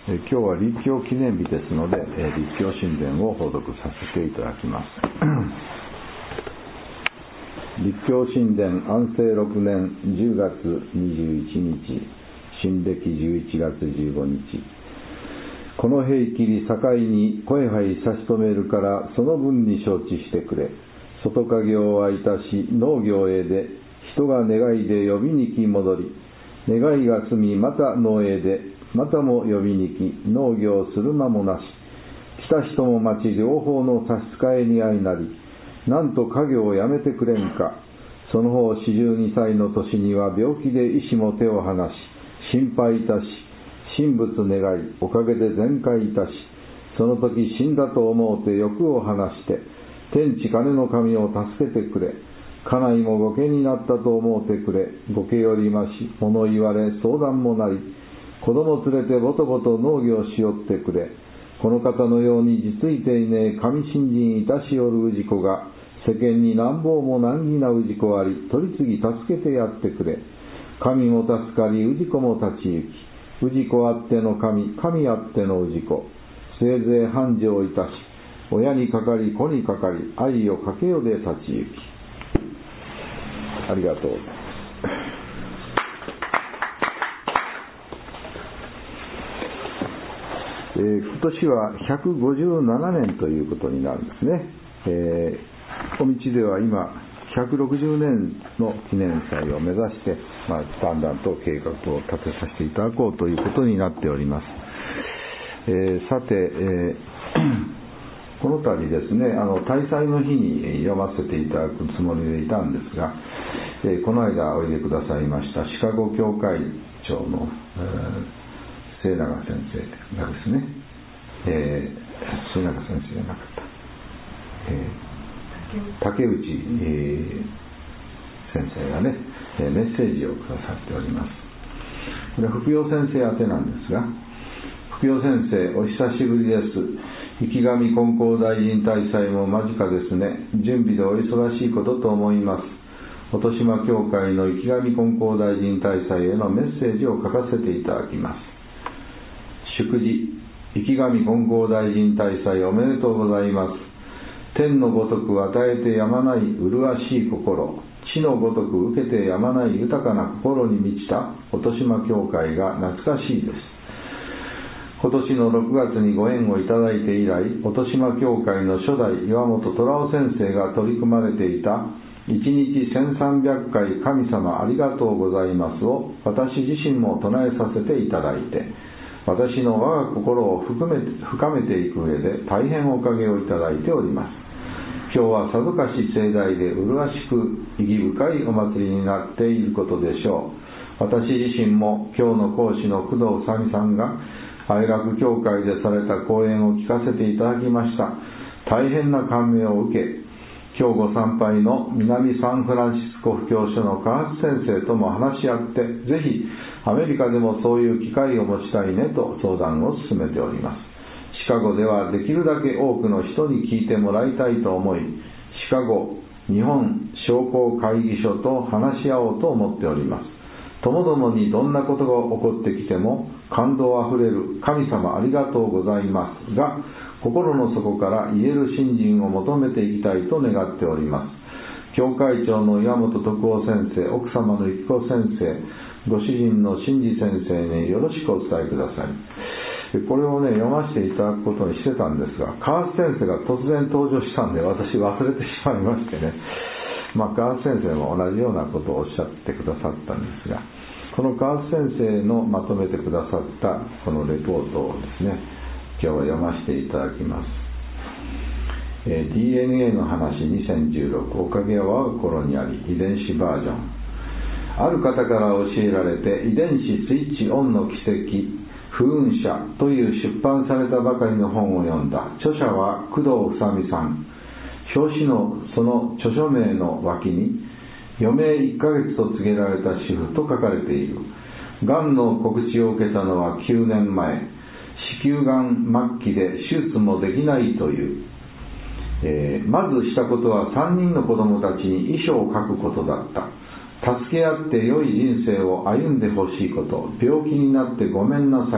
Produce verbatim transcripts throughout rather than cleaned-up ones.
え今日は立教記念日ですので、え立教神殿を報読させていただきます。立教神殿安政ろくねんじゅうがつにじゅういちにち、新暦じゅういちがつじゅうごにち。この平切り境に声杯差し止めるからその分に承知してくれ。外家業はいたし農業へで人が願いで呼びに来戻り、願いが済みまた農営でまたも呼びに来農業する間もなし、来た人も町両方の差し支えに相なり、なんと家業をやめてくれんか。その方四十二歳の年には病気で医師も手を離し、心配いたし神仏願いおかげで全快いたし、その時死んだと思うて欲を離して天地金の神を助けてくれ。家内も御家になったと思うてくれ。御家よりまし物言われ相談もなり、子供連れてぼとぼと農業しよってくれ。この方のように実いていねえ神信心いたしおる氏子が世間になんぼうも難儀な氏子あり、取り次ぎ助けてやってくれ。神も助かり氏子も立ち行き、氏子あっての神、神あっての氏子、せいぜい繁盛いたし、親にかかり子にかかり愛をかけよで立ち行き。ありがとう。えー、今年はひゃくごじゅうななねんということになるんですね。えー、お道では今ひゃくろくじゅうねんの記念祭を目指して、まあ、だんだんと計画を立てさせていただこうということになっております。えー、さて、えー、この度ですね、あの大祭の日に読ませていただくつもりでいたんですが、えー、この間おいでくださいましたシカゴ教会長の、えー末永先生がですね、えー、末永先生じゃなかった、えー、竹内、えー、先生がね、メッセージをくださっております。これは福陽先生宛てなんですが、福陽先生お久しぶりです。池上金光大臣大祭も間近ですね。準備でお忙しいことと思います。音島教会の池上金光大臣大祭へのメッセージを書かせていただきます。祝辞、池上金光大臣大祭おめでとうございます。天のごとく与えてやまない麗しい心、地のごとく受けてやまない豊かな心に満ちた音島教会が懐かしいです。今年のろくがつにご縁をいただいて以来、音島教会の初代岩本虎夫先生が取り組まれていたいちにちせんさんびゃっかい神様ありがとうございますを私自身も唱えさせていただいて、私の我が心を含め深めていく上で大変おかげをいただいております。今日はさぞかし盛大で麗しく意義深いお祭りになっていることでしょう。私自身も今日の講師の工藤さみさんが愛楽教会でされた講演を聞かせていただきました。大変な感銘を受け、今日ご参拝の南サンフランシスコ布教所の加発先生とも話し合って、ぜひアメリカでもそういう機会を持ちたいねと相談を進めております。シカゴではできるだけ多くの人に聞いてもらいたいと思い、シカゴ日本商工会議所と話し合おうと思っております。ともどもにどんなことが起こってきても感動あふれる神様ありがとうございますが、心の底から言える信心を求めていきたいと願っております。教会長の岩本徳夫先生、奥様の幸子先生、ご主人の真治先生によろしくお伝えください。これをね読ませていただくことにしてたんですが、加発先生が突然登場したんで私忘れてしまいましてね、まあ、加発先生も同じようなことをおっしゃってくださったんですが、この加発先生のまとめてくださったこのレポートをですね、今日は読ませていただきます。えー、ディーエヌエー の話にせんじゅうろく、おかげは我が心にあり、遺伝子バージョン。ある方から教えられて遺伝子スイッチオンの奇跡不運者という出版されたばかりの本を読んだ。著者は工藤房美さん。表紙のその著書名の脇に余命いっかげつと告げられた主婦と書かれている。がんの告知を受けたのはきゅうねんまえ、子宮がん末期で手術もできないという、えー、まずしたことはさんにんの子供たちに遺書を書くことだった。助け合って良い人生を歩んでほしいこと、病気になってごめんなさい、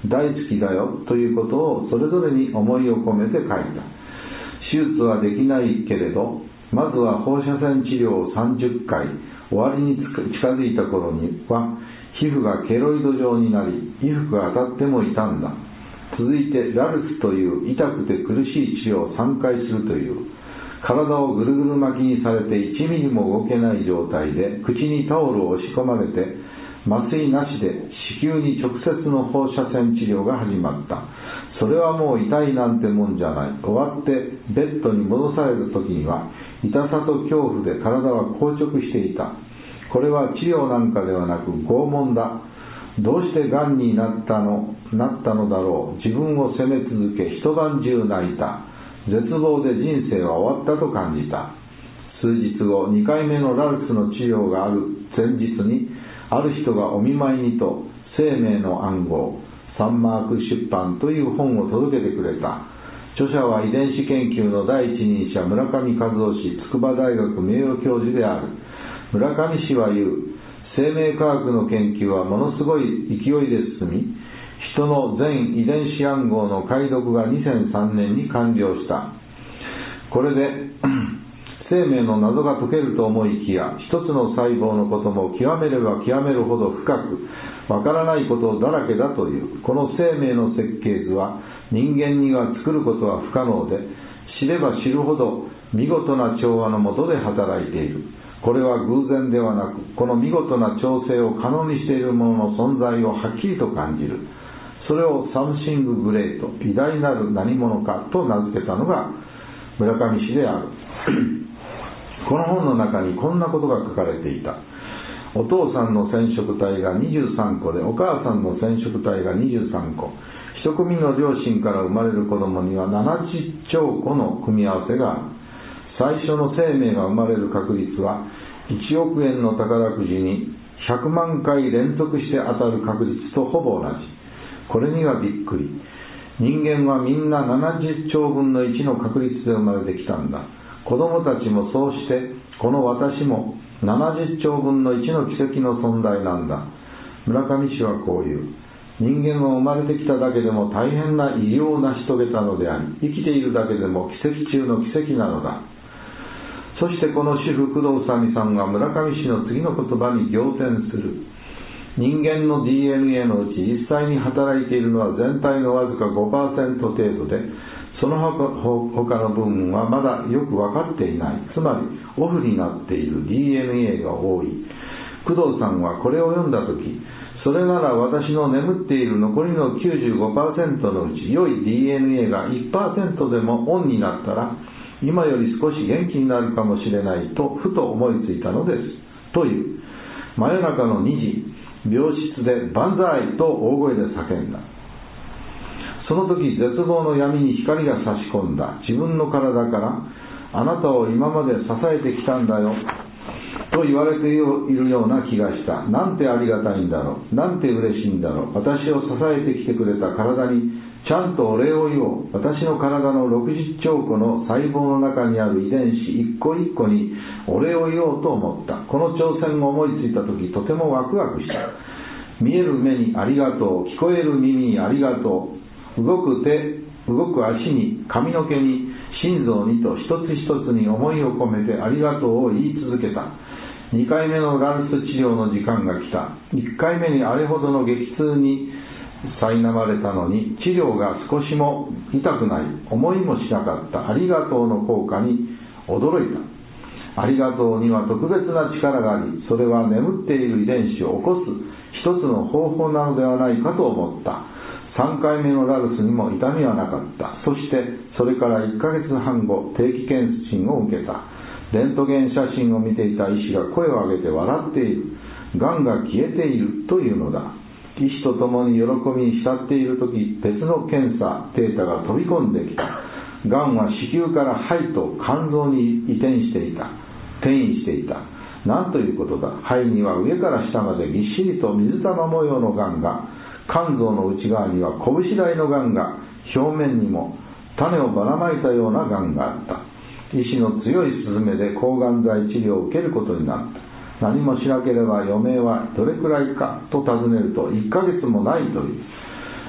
大好きだよということをそれぞれに思いを込めて書いた。手術はできないけれど、まずは放射線治療をさんじゅっかい、終わりに近づいた頃には皮膚がケロイド状になり、衣服が当たっても痛んだ。続いてラルスという痛くて苦しい治療をさんかいするという。体をぐるぐる巻きにされていちミリも動けない状態で、口にタオルを押し込まれて麻酔なしで子宮に直接の放射線治療が始まった。それはもう痛いなんてもんじゃない。終わってベッドに戻される時には痛さと恐怖で体は硬直していた。これは治療なんかではなく拷問だ。どうしてがんになったの、なったのだろう。自分を責め続け、一晩中泣いた。絶望で人生は終わったと感じた。数日後、にかいめのラルスの治療がある前日に、ある人がお見舞いにと生命の暗号、サンマーク出版という本を届けてくれた。著者は遺伝子研究の第一人者、村上和夫氏、筑波大学名誉教授である。村上氏は言う。生命科学の研究はものすごい勢いで進み、人の全遺伝子暗号の解読がにせんさんねんに完了した。これで生命の謎が解けると思いきや、一つの細胞のことも極めれば極めるほど深くわからないことだらけだという。この生命の設計図は人間には作ることは不可能で、知れば知るほど見事な調和の下で働いている。これは偶然ではなく、この見事な調整を可能にしているものの存在をはっきりと感じる。それをサムシンググレート、偉大なる何者かと名付けたのが村上氏である。この本の中にこんなことが書かれていた。お父さんの染色体がにじゅうさんこで、お母さんの染色体がにじゅうさんこ。一組の両親から生まれる子供にはななじゅっちょうこの組み合わせがある。最初の生命が生まれる確率はいちおくえんの宝くじにひゃくまんかい連続して当たる確率とほぼ同じ。これにはびっくり。人間はみんなななじゅっちょうぶんのいちの確率で生まれてきたんだ。子供たちもそうして、この私もななじゅっちょうぶんのいちの奇跡の存在なんだ。村上氏はこう言う。人間は生まれてきただけでも大変な偉業を成し遂げたのであり、生きているだけでも奇跡中の奇跡なのだ。そしてこの主婦工藤さみさんが村上氏の次の言葉に仰天する。人間の ディーエヌエー のうち実際に働いているのは全体のわずか ごパーセント 程度で、その他の部分はまだよく分かっていない。つまりオフになっている ディーエヌエー が多い。工藤さんはこれを読んだとき、それなら私の眠っている残りの きゅうじゅうごパーセント のうち良い ディーエヌエー が いちパーセント でもオンになったら、今より少し元気になるかもしれないとふと思いついたのですという。真夜中のにじ、病室で万歳と大声で叫んだ。その時絶望の闇に光が差し込んだ。自分の体から、あなたを今まで支えてきたんだよと言われているような気がした。なんてありがたいんだろう。なんて嬉しいんだろう。私を支えてきてくれた体にちゃんとお礼を言おう。私の体のろくじゅっちょうこの細胞の中にある遺伝子一個一個にお礼を言おうと思った。この挑戦を思いついた時、とてもワクワクした。見える目にありがとう。聞こえる耳にありがとう。動く手、動く足に、髪の毛に、心臓にと一つ一つに思いを込めてありがとうを言い続けた。にかいめのラルス治療の時間が来た。いっかいめにあれほどの激痛に苛まれたのに、治療が少しも痛くない、思いもしなかったありがとうの効果に驚いた。ありがとうには特別な力があり、それは眠っている遺伝子を起こす一つの方法なのではないかと思った。さんかいめのラルスにも痛みはなかった。そしてそれからいっかげつはんご、定期検診を受けた。レントゲン写真を見ていた医師が声を上げて笑っている。がんが消えているというのだ。医師と共に喜びに浸っているとき、別の検査データが飛び込んできた。がんは子宮から肺と肝臓に移転していた。転移していた。なんということだ。肺には上から下までぎっしりと水玉模様のがんが、肝臓の内側には拳大のがんが、表面にも種をばらまいたようながんがあった。医師の強い勧めで抗がん剤治療を受けることになった。何もしなければ余命はどれくらいかと尋ねるといっかげつもないという。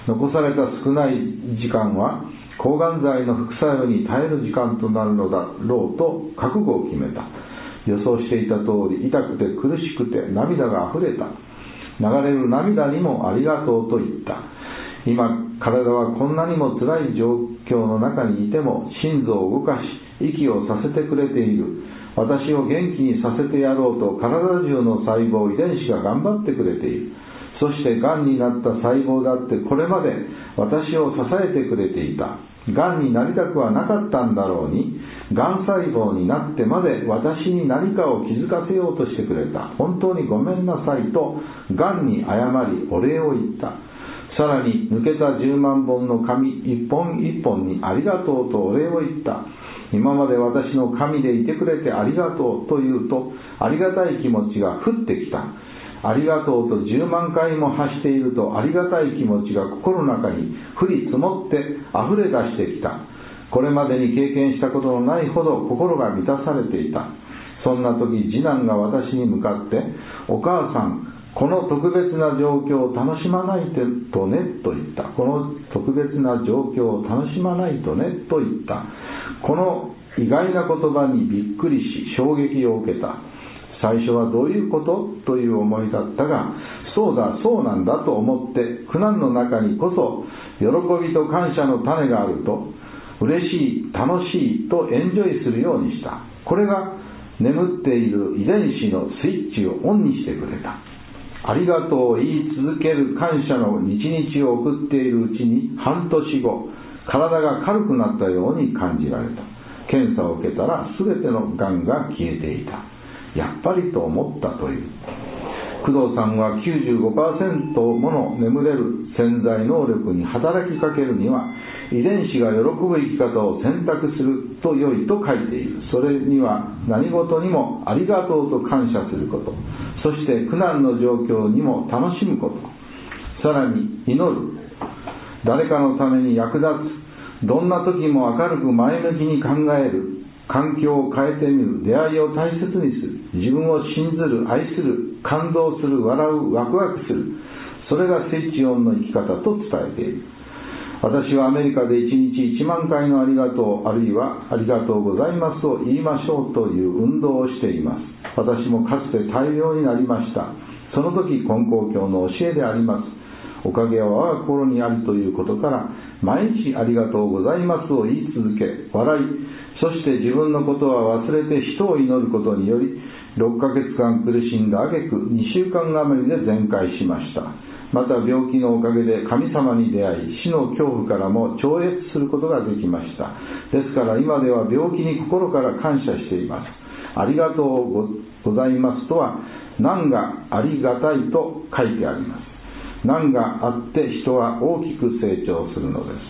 残された少ない時間は抗がん剤の副作用に耐える時間となるのだろうと覚悟を決めた。予想していた通り、痛くて苦しくて涙があふれた。流れる涙にもありがとうと言った。今体はこんなにも辛い状況の中にいても心臓を動かし息をさせてくれている。私を元気にさせてやろうと体中の細胞遺伝子が頑張ってくれている。そしてがんになった細胞だってこれまで私を支えてくれていた。がんになりたくはなかったんだろうに、がん細胞になってまで私に何かを気づかせようとしてくれた。本当にごめんなさいとがんに謝りお礼を言った。さらに抜けたじゅうまんぼんの紙一本一本にありがとうとお礼を言った。今まで私の神でいてくれてありがとうと言うと、ありがたい気持ちが降ってきた。ありがとうとじゅうまんかいも発していると、ありがたい気持ちが心の中に降り積もって溢れ出してきた。これまでに経験したことのないほど心が満たされていた。そんな時、次男が私に向かって、お母さん、この特別な状況を楽しまないとねと言った。この特別な状況を楽しまないとねと言った。この意外な言葉にびっくりし衝撃を受けた。最初はどういうことという思いだったが、そうだそうなんだと思って苦難の中にこそ喜びと感謝の種があると、嬉しい楽しいとエンジョイするようにした。これが眠っている遺伝子のスイッチをオンにしてくれた。ありがとうを言い続ける感謝の日々を送っているうちに、半年後、体が軽くなったように感じられた。検査を受けたら全てのがんが消えていた。やっぱりと思ったという。工藤さんは きゅうじゅうごパーセント もの眠れる潜在能力に働きかけるには、遺伝子が喜ぶ生き方を選択すると良いと書いている。それには何事にもありがとうと感謝すること、そして苦難の状況にも楽しむこと、さらに祈る、誰かのために役立つ、どんな時も明るく前向きに考える、環境を変えてみる、出会いを大切にする、自分を信ずる、愛する、感動する、笑う、ワクワクする、それがスイッチオンの生き方と伝えている。私はアメリカでいちにちいちまんかいのありがとう、あるいはありがとうございますを言いましょうという運動をしています。私もかつて大量になりました。その時根高教の教えであります。おかげは我が心にあるということから、毎日ありがとうございますを言い続け、笑い、そして自分のことは忘れて人を祈ることにより、ろっかげつかん苦しんだ挙句にしゅうかん余りで全快しました。また病気のおかげで神様に出会い、死の恐怖からも超越することができました。ですから今では病気に心から感謝しています。ありがとうございますとは、難がありがたいと書いてあります。難があって人は大きく成長するのです。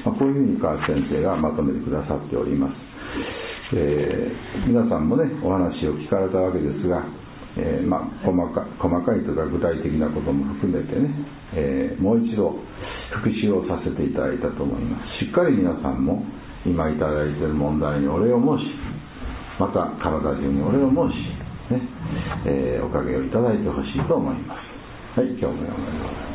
まあ、こういうふうに川先生がまとめてくださっております。えー、皆さんもね、お話を聞かれたわけですが、えーまあ、細か、細かいというか具体的なことも含めてね、えー、もう一度復習をさせていただいたと思います。しっかり皆さんも今いただいている問題にお礼を申し、また体中にお礼を申し、ねえー、おかげをいただいてほしいと思います。はい、今日もお願いします。